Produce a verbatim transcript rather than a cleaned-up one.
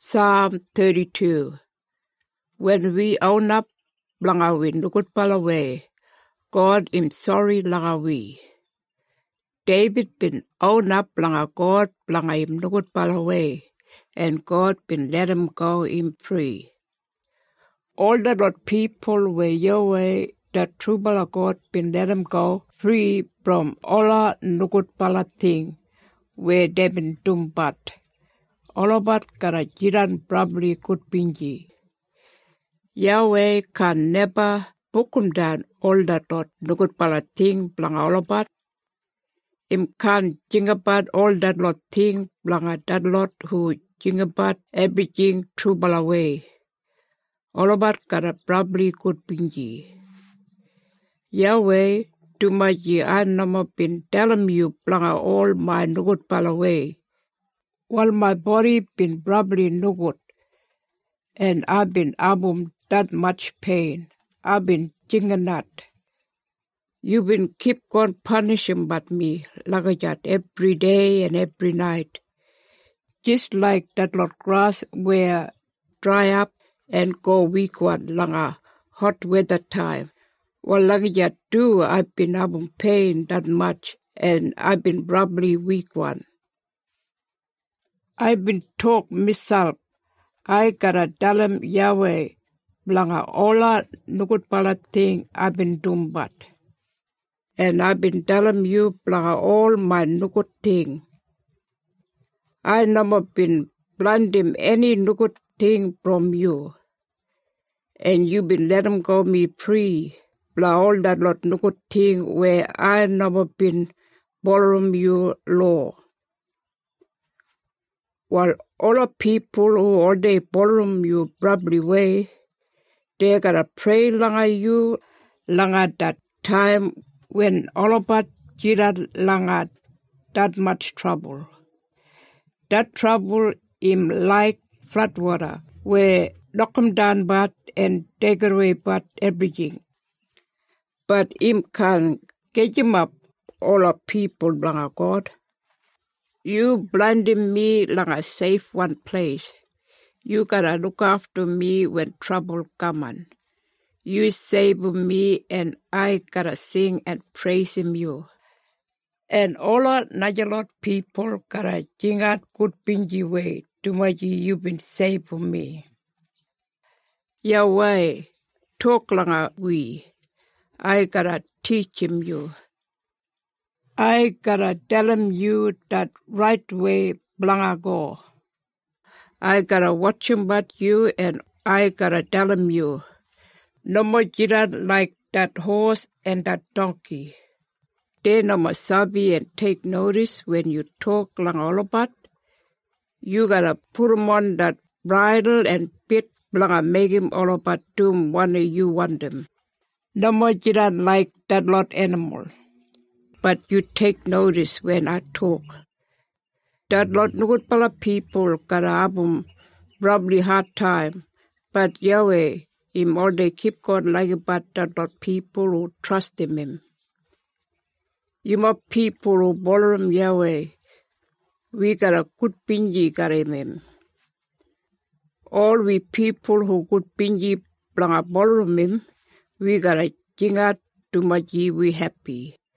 Psalm thirty-two. When we own up, blanga we nukut palawe, God im sorry langa we. David been own up blanga God blanga im nukut palawe, and God been let him go im free. All the Lord people were Yahweh, the true bala God been let him go free from all nukut pala thing, where they been dumbat. Olabat kara jiran probably could binji. Yahweh can never bukum down all that lot nukut pala thing blanga olabat. Im can jingabat all that lot thing blanga that lot who jingabat everything true bala way. Olabat kara probably could binji. Yahweh, to my ye I nama been telling you blanga all my nukut pala way. While my body been probably nukut, and I've been abum that much pain. I've been jinganat. You been keep on punishing but me, lagajat every day and every night. Just like that lot grass where dry up and go weak one langa hot weather time. Well, lagajat too, I've been abum pain that much, and I've been probably weak one. I've been talk myself. I gotta tell him Yahweh, blanga ola nukut pala thing I've been doing but. And I've been telling you blanga all my nukut thing. I never been blinding any nukut thing from you. And you been let him go me free, blah all that lot nukut thing where I never been borrowing you law. While all the people who all day ballroom you probably way, they gotta pray langa you, langa that time when all about jira langa that much trouble. That trouble im like flood water, where knock 'em down but and take away but everything. But im can get him up all the people langa God. You blinding me like a safe one place. You gotta look after me when trouble comin'. You save me and I gotta sing and praise him you. And all our Najalot people gotta sing out good bingy way to much you been saving me. Yahweh, talk langa we. I gotta teach him you. I gotta tell him you that right way blanga go. I gotta watch him but you and I gotta tell him you. No more jira like that horse and that donkey. They no more sabi and take notice when you talk lang all about. You gotta put him on that bridle and bit blanga make him all about doom one you want them. No more jira like that lot animal. But you take notice when I talk. That lot nukut pala people gotta abum probably hard time. But Yahweh, him all they keep going like about that lot people who trust in him. You more people who bother him Yahweh. We got a good bingy got him. All we people who good bingy blanga bother him, we gotta jingat to much we happy.